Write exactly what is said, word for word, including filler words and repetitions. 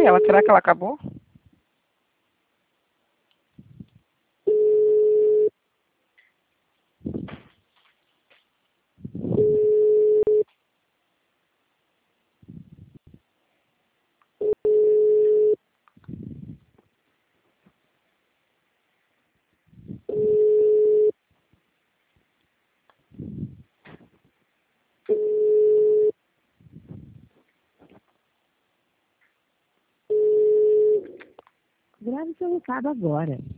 Cadê ela? Será que ela acabou? Grave seu recado agora.